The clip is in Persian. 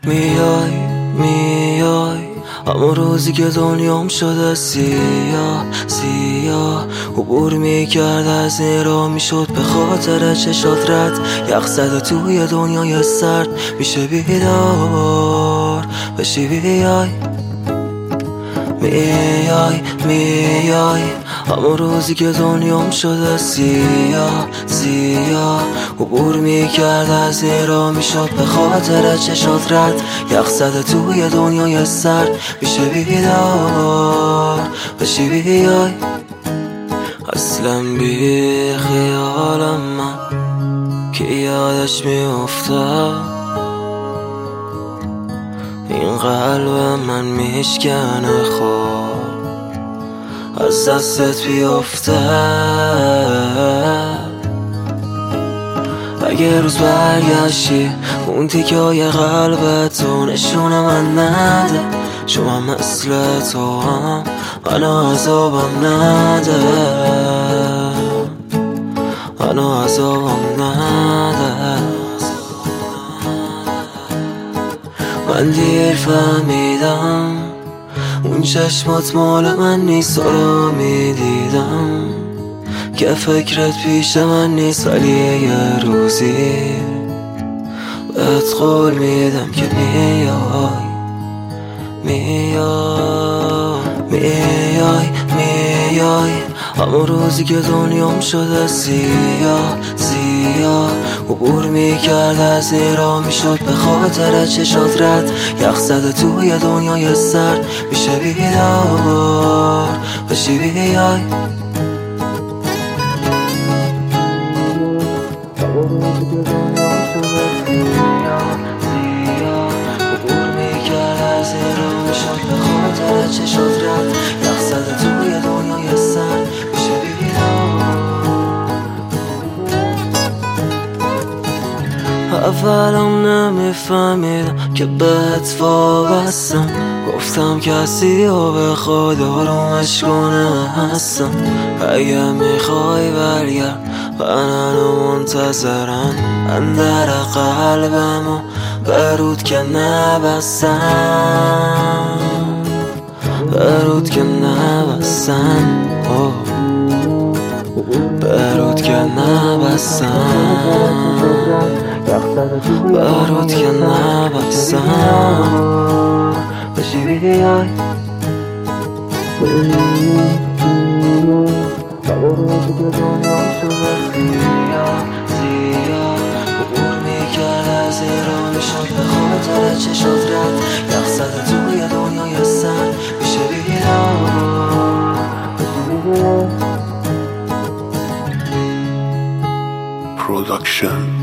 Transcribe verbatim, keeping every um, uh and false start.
میای میای همون روزی که دنیام شده سیاه سیاه عبور میکرد از این راه میشد به خاطر چشات رد یخ زده توی دنیای سرد میشه بیدار بشی بیای میای میای همون روزی که دنیام شده سیاه سیاه عبور میکرد از این راه میشد به خاطر چشات رد یخ زده توی دنیای سرد میشه بیدار بشی بیای اصلا بی خیالم من که یادش میافتم این قلب من میشکنه خواب از دستت بیفته اگه روز برگشتی اون تیکه های قلبتو نشونه من نده شما مثل تو هم منو عذابم نده منو عذابم نده من دیر فهمیدم اون چشمات مال من نیست رو میدیدم که فکرت پیش من نیست ولی یه روزی بهت قول میدم که میای میای میای میای همون روزی که دنیام شده سیاه سیاه عبور میکرد از این راه میشد به خاطر چشات رد یخ زده توی دنیای سرد میشه بیدار بشی بیای چشات رد یخ زده توی دنیای سرد میشه بیدار اولم نمیفهمیدم که بهت وابستم گفتم کسی و به خدا رومش کنه هستم اگه میخوای برگرد منو منتظرم اندر قلبمو برود که نبستم برود که نبستم برود که نبستم برود که نبستم بشی بیای روزی که دنیام شده سیاه سیاه عبور میکرد از این راه میشد به خاطر چشات رد یخ زده توی دنیای سرد میشه بیدار Production